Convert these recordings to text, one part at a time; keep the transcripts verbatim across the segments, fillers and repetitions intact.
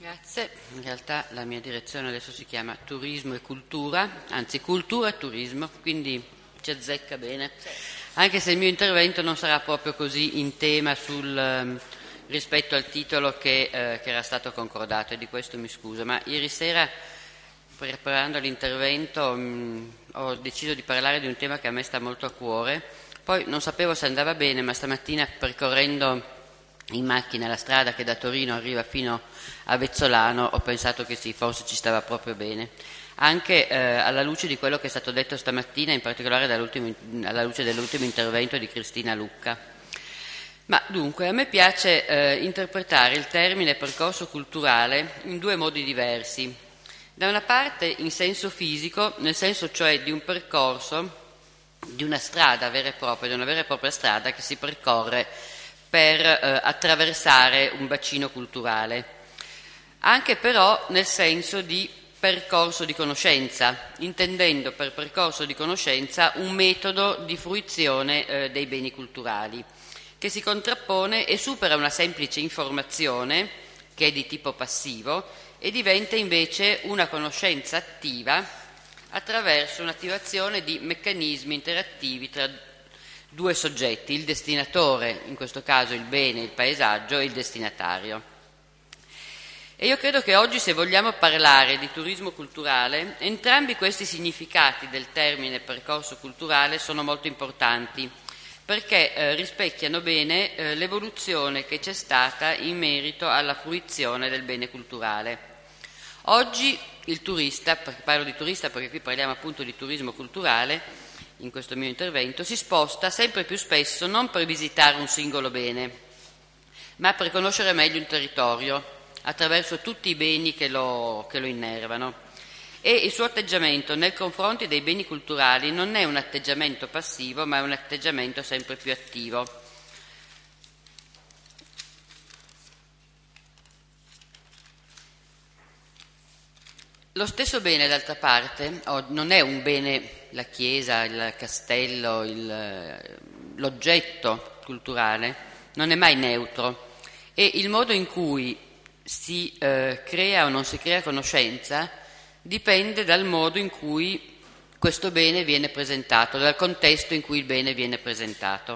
Grazie. In realtà la mia direzione adesso si chiama Turismo e Cultura, anzi Cultura e Turismo, quindi ci azzecca bene, anche se il mio intervento non sarà proprio così in tema sul, um, rispetto al titolo che, uh, che era stato concordato, e di questo mi scuso, ma ieri sera preparando l'intervento um, ho deciso di parlare di un tema che a me sta molto a cuore, poi non sapevo se andava bene, ma stamattina percorrendo in macchina la strada che da Torino arriva fino a Vezzolano ho pensato che sì, forse ci stava proprio bene, anche eh, alla luce di quello che è stato detto stamattina, in particolare alla luce dell'ultimo intervento di Cristina Lucca. Ma dunque, a me piace eh, interpretare il termine percorso culturale in due modi diversi. Da una parte in senso fisico, nel senso cioè di un percorso, di una strada vera e propria, di una vera e propria strada che si percorre per eh, attraversare un bacino culturale, anche però nel senso di percorso di conoscenza, intendendo per percorso di conoscenza un metodo di fruizione eh, dei beni culturali, che si contrappone e supera una semplice informazione, che è di tipo passivo, e diventa invece una conoscenza attiva attraverso un'attivazione di meccanismi interattivi tra due soggetti, il destinatore, in questo caso il bene, il paesaggio, e il destinatario. E io credo che oggi, se vogliamo parlare di turismo culturale, entrambi questi significati del termine percorso culturale sono molto importanti, perché eh, rispecchiano bene eh, l'evoluzione che c'è stata in merito alla fruizione del bene culturale. Oggi il turista, parlo di turista perché qui parliamo appunto di turismo culturale, in questo mio intervento, si sposta sempre più spesso non per visitare un singolo bene, ma per conoscere meglio un territorio attraverso tutti i beni che lo, che lo innervano. E il suo atteggiamento nei confronti dei beni culturali non è un atteggiamento passivo, ma è un atteggiamento sempre più attivo. Lo stesso bene, d'altra parte, oh, non è un bene, la chiesa, il castello, il, l'oggetto culturale, non è mai neutro, e il modo in cui si eh, crea o non si crea conoscenza dipende dal modo in cui questo bene viene presentato, dal contesto in cui il bene viene presentato.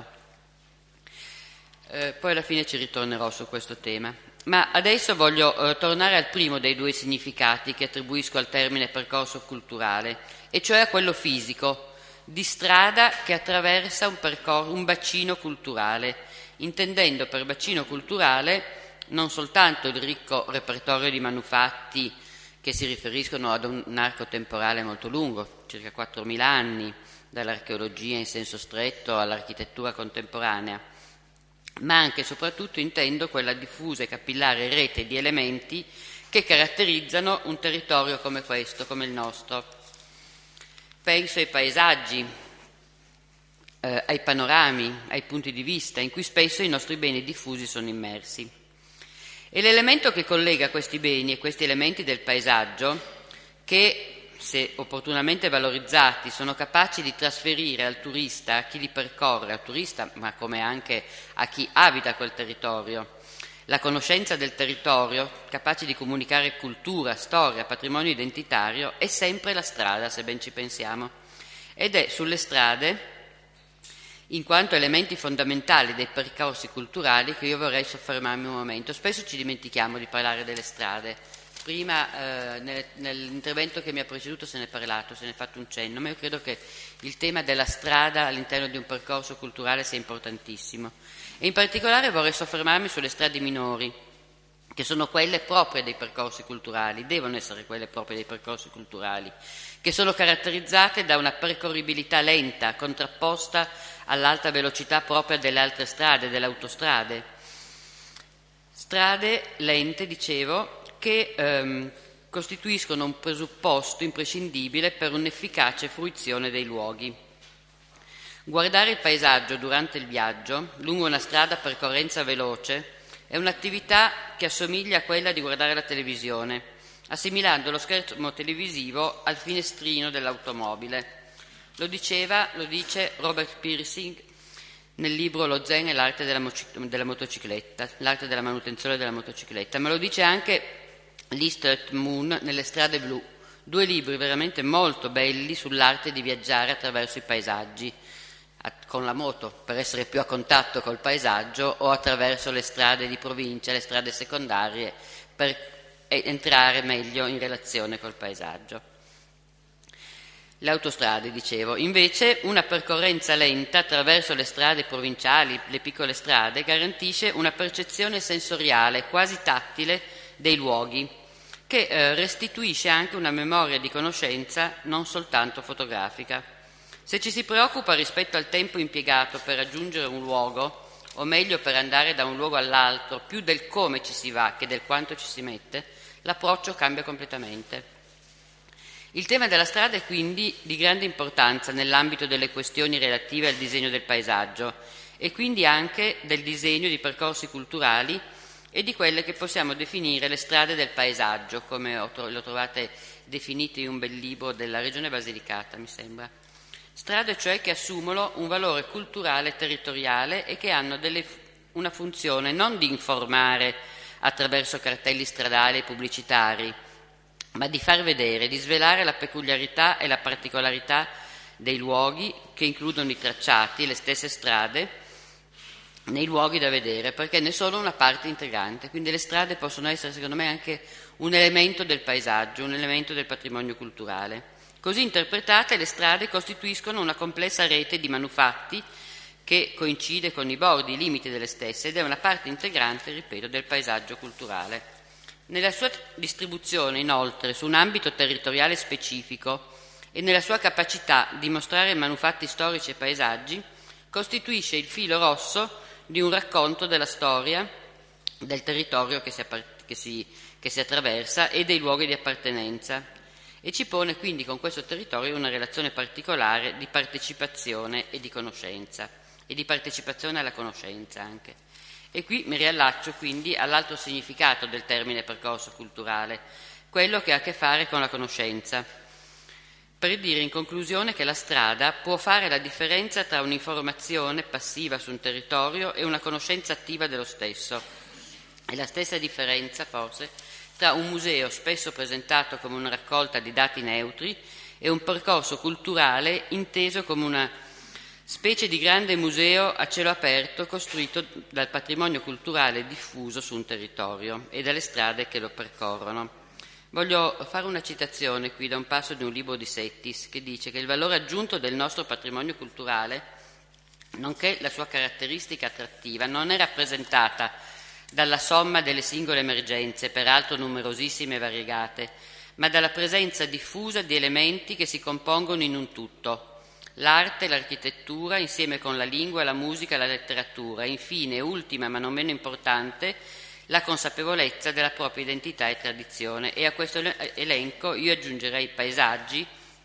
Eh, poi alla fine ci ritornerò su questo tema. Ma adesso voglio eh, tornare al primo dei due significati che attribuisco al termine percorso culturale, e cioè a quello fisico, di strada che attraversa un, percor- un bacino culturale, intendendo per bacino culturale non soltanto il ricco repertorio di manufatti che si riferiscono ad un arco temporale molto lungo, circa quattromila anni, dall'archeologia in senso stretto all'architettura contemporanea, ma anche e soprattutto intendo quella diffusa e capillare rete di elementi che caratterizzano un territorio come questo, come il nostro. Penso ai paesaggi, eh, ai panorami, ai punti di vista in cui spesso i nostri beni diffusi sono immersi. E l'elemento che collega questi beni e questi elementi del paesaggio, che se opportunamente valorizzati sono capaci di trasferire al turista, a chi li percorre, al turista ma come anche a chi abita quel territorio, la conoscenza del territorio, capaci di comunicare cultura, storia, patrimonio identitario, è sempre la strada, se ben ci pensiamo, ed è sulle strade, in quanto elementi fondamentali dei percorsi culturali, che io vorrei soffermarmi un momento. Spesso ci dimentichiamo di parlare delle strade. Prima eh, nel, nell'intervento che mi ha preceduto se ne è parlato, se ne è fatto un cenno, ma io credo che il tema della strada all'interno di un percorso culturale sia importantissimo. E in particolare vorrei soffermarmi sulle strade minori, che sono quelle proprie dei percorsi culturali, devono essere quelle proprie dei percorsi culturali, che sono caratterizzate da una percorribilità lenta, contrapposta all'alta velocità propria delle altre strade, delle autostrade. Strade lente, dicevo, che ehm, costituiscono un presupposto imprescindibile per un'efficace fruizione dei luoghi. Guardare il paesaggio durante il viaggio, lungo una strada a percorrenza veloce, è un'attività che assomiglia a quella di guardare la televisione, assimilando lo schermo televisivo al finestrino dell'automobile. Lo diceva, lo dice Robert Pirsig nel libro Lo Zen e l'arte della, mo- della motocicletta, l'arte della manutenzione della motocicletta, ma lo dice anche l'East Earth Moon nelle strade blu, due libri veramente molto belli sull'arte di viaggiare attraverso i paesaggi, con la moto per essere più a contatto col paesaggio o attraverso le strade di provincia, le strade secondarie per entrare meglio in relazione col paesaggio. Le autostrade, dicevo, invece una percorrenza lenta attraverso le strade provinciali, le piccole strade, garantisce una percezione sensoriale, quasi tattile, dei luoghi, che eh, restituisce anche una memoria di conoscenza non soltanto fotografica. Se ci si preoccupa rispetto al tempo impiegato per raggiungere un luogo, o meglio per andare da un luogo all'altro, più del come ci si va che del quanto ci si mette, l'approccio cambia completamente. Il tema della strada è quindi di grande importanza nell'ambito delle questioni relative al disegno del paesaggio e quindi anche del disegno di percorsi culturali e di quelle che possiamo definire le strade del paesaggio, come lo trovate definite in un bel libro della Regione Basilicata, mi sembra. Strade cioè che assumono un valore culturale e territoriale e che hanno delle, una funzione non di informare attraverso cartelli stradali e pubblicitari, ma di far vedere, di svelare la peculiarità e la particolarità dei luoghi che includono i tracciati e le stesse strade nei luoghi da vedere, perché ne sono una parte integrante. Quindi le strade possono essere, secondo me, anche un elemento del paesaggio, un elemento del patrimonio culturale. Così interpretate, le strade costituiscono una complessa rete di manufatti che coincide con i bordi, i limiti delle stesse ed è una parte integrante, ripeto, del paesaggio culturale. Nella sua distribuzione, inoltre, su un ambito territoriale specifico e nella sua capacità di mostrare manufatti storici e paesaggi, costituisce il filo rosso di un racconto della storia del territorio che si, che si, che si attraversa e dei luoghi di appartenenza e ci pone quindi con questo territorio una relazione particolare di partecipazione e di conoscenza e di partecipazione alla conoscenza anche. E qui mi riallaccio quindi all'altro significato del termine percorso culturale, quello che ha a che fare con la conoscenza, per dire in conclusione che la strada può fare la differenza tra un'informazione passiva su un territorio e una conoscenza attiva dello stesso. E la stessa differenza, forse, tra un museo spesso presentato come una raccolta di dati neutri e un percorso culturale inteso come una specie di grande museo a cielo aperto costruito dal patrimonio culturale diffuso su un territorio e dalle strade che lo percorrono. Voglio fare una citazione qui da un passo di un libro di Settis che dice che il valore aggiunto del nostro patrimonio culturale, nonché la sua caratteristica attrattiva, non è rappresentata dalla somma delle singole emergenze, peraltro numerosissime e variegate, ma dalla presenza diffusa di elementi che si compongono in un tutto. L'arte, l'architettura, insieme con la lingua, la musica e la letteratura, e infine, ultima ma non meno importante, la consapevolezza della propria identità e tradizione. E a questo elenco io aggiungerei i paesaggi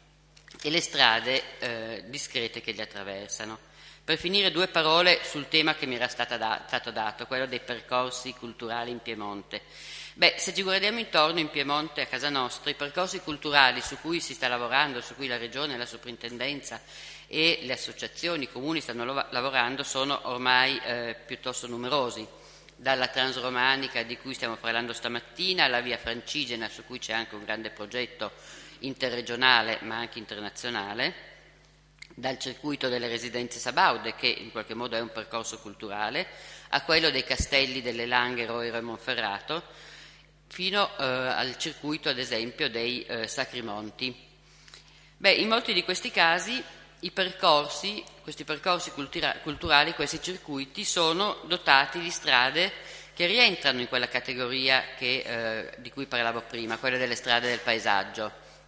e le strade eh, discrete che li attraversano. Per finire, due parole sul tema che mi era stata da, stato dato, quello dei percorsi culturali in Piemonte. Beh, se ci guardiamo intorno in Piemonte, a casa nostra, i percorsi culturali su cui si sta lavorando, su cui la Regione, la Soprintendenza e le associazioni comuni stanno lo- lavorando sono ormai eh, piuttosto numerosi, dalla Transromanica di cui stiamo parlando stamattina alla Via Francigena, su cui c'è anche un grande progetto interregionale ma anche internazionale, dal circuito delle residenze Sabaude, che in qualche modo è un percorso culturale, a quello dei castelli delle Langhe, Roero e Monferrato, fino eh, al circuito, ad esempio, dei eh, Sacri Monti. Beh, in molti di questi casi i percorsi, questi percorsi cultura- culturali, questi circuiti sono dotati di strade che rientrano in quella categoria che, eh, di cui parlavo prima, quella delle strade del paesaggio.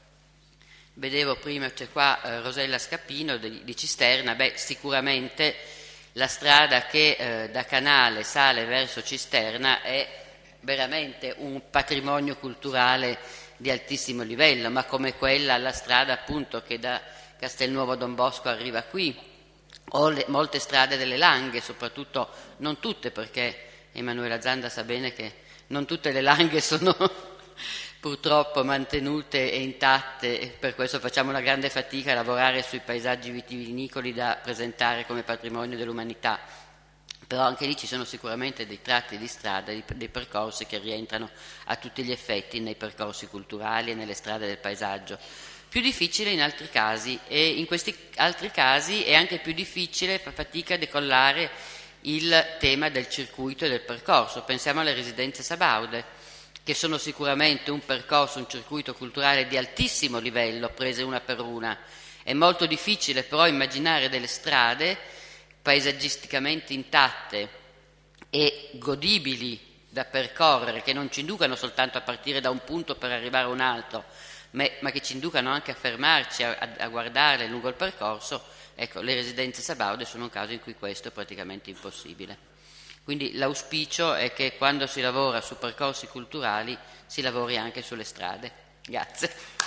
Vedevo prima, c'è qua eh, Rosella Scapino di, di Cisterna, beh, sicuramente la strada che eh, da Canale sale verso Cisterna è veramente un patrimonio culturale di altissimo livello, ma come quella, la strada appunto che da Castelnuovo Don Bosco arriva qui, o le, molte strade delle Langhe, soprattutto, non tutte, perché Emanuela Zanda sa bene che non tutte le Langhe sono purtroppo mantenute e intatte, e per questo facciamo una grande fatica a lavorare sui paesaggi vitivinicoli da presentare come patrimonio dell'umanità. però anche lì ci sono sicuramente dei tratti di strada, dei percorsi che rientrano a tutti gli effetti nei percorsi culturali e nelle strade del paesaggio. Più difficile in altri casi, e in questi altri casi è anche più difficile, fa fatica a decollare il tema del circuito e del percorso. Pensiamo alle residenze sabaude, che sono sicuramente un percorso, un circuito culturale di altissimo livello, prese una per una. È molto difficile però immaginare delle strade paesaggisticamente intatte e godibili da percorrere, che non ci inducano soltanto a partire da un punto per arrivare a un altro, ma che ci inducano anche a fermarci, a, a guardarle lungo il percorso. Ecco, le residenze sabaude sono un caso in cui questo è praticamente impossibile. Quindi l'auspicio è che quando si lavora su percorsi culturali si lavori anche sulle strade. Grazie.